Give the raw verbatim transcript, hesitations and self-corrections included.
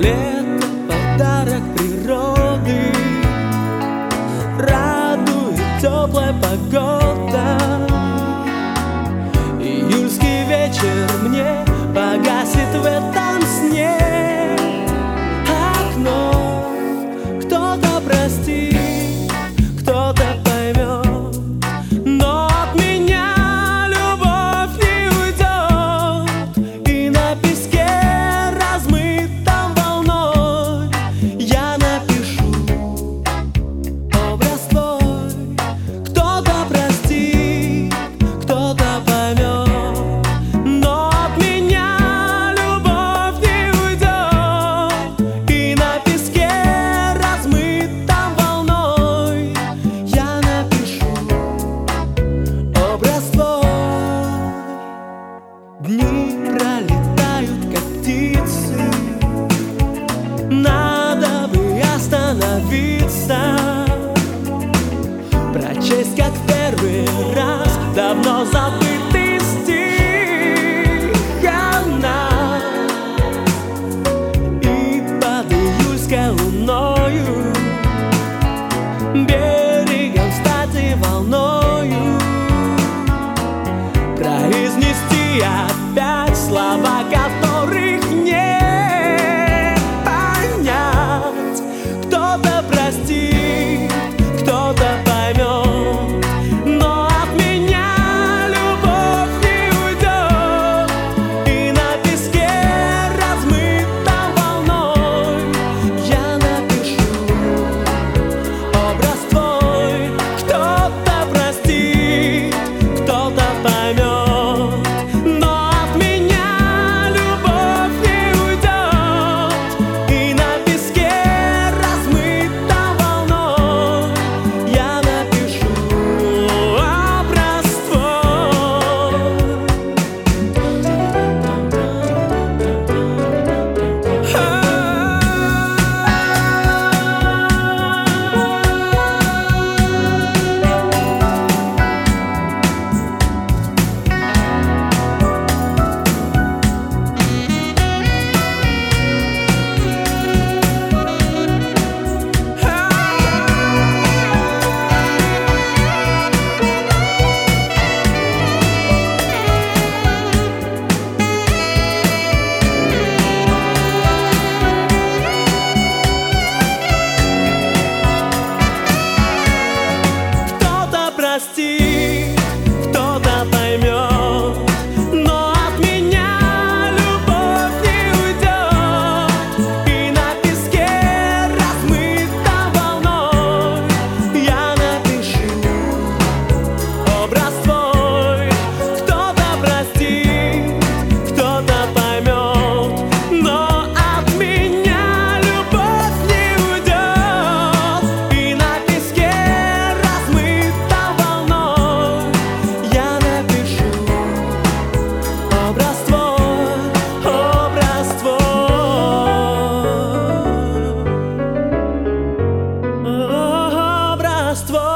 Лето — подарок природы, радует теплая погода. Июльский вечер мне погасит в этом сне. Окно кто-то простит, кто-то поймет, но от меня любовь не уйдет. И на песке размытом волной я напишу образ твой. Кто-то простит, кто-то поймет, но от меня любовь не уйдет. И на песке размытом волной я напишу образ твой. Дни пролетают, как птицы, надо бы остановиться, прочесть, как в первый раз, давно забытый стих. Она и под июльской луною берегом стать и волною произнести опять слова, которых не понять. Кто-то простит, кто-то поймет, но от меня любовь не уйдет. И на песке размытом волной я напишу образ твой. Кто-то простит, кто-то поймет, но от меня любовь не уйдет. И на песке размытом волной я напишу образ Кто-то простит, кто-то поймет, но от меня любовь не уйдет. И на песке размытом волной я напишу образ твой. Кто-то простит, кто-то поймет, но от меня любовь не уйдет. И на песке размытом волной я напишу образ твой, образ твой, образ твой.